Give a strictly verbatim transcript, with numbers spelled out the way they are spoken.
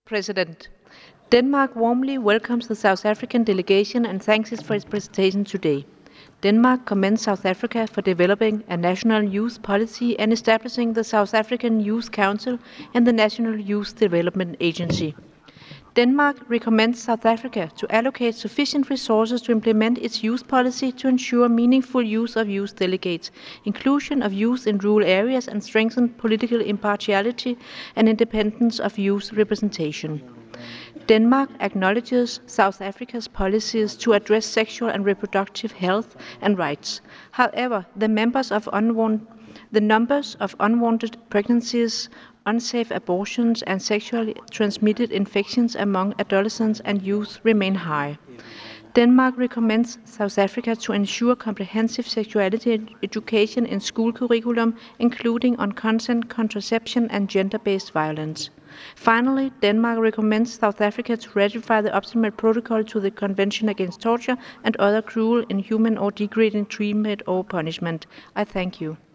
President, Denmark warmly welcomes the South African delegation and thanks it for its presentation today. Denmark commends South Africa for developing a national youth policy and establishing the South African Youth Council and the National Youth Development Agency. Denmark recommends South Africa to allocate sufficient resources to implement its youth policy to ensure meaningful use of youth delegates, inclusion of youth in rural areas, and strengthen political impartiality and independence of youth representation. Denmark acknowledges South Africa's policies to address sexual and reproductive health and rights. However, the, members of unwanted, the numbers of unwanted pregnancies, unsafe abortions, and sexually transmitted infections among adolescents and youth remain high. Denmark recommends South Africa to ensure comprehensive sexuality education in school curriculum, including on consent, contraception, and gender-based violence. Finally, Denmark recommends South Africa to ratify the optimal protocol to the Convention Against Torture and other cruel, inhuman, or degrading treatment or punishment. I thank you.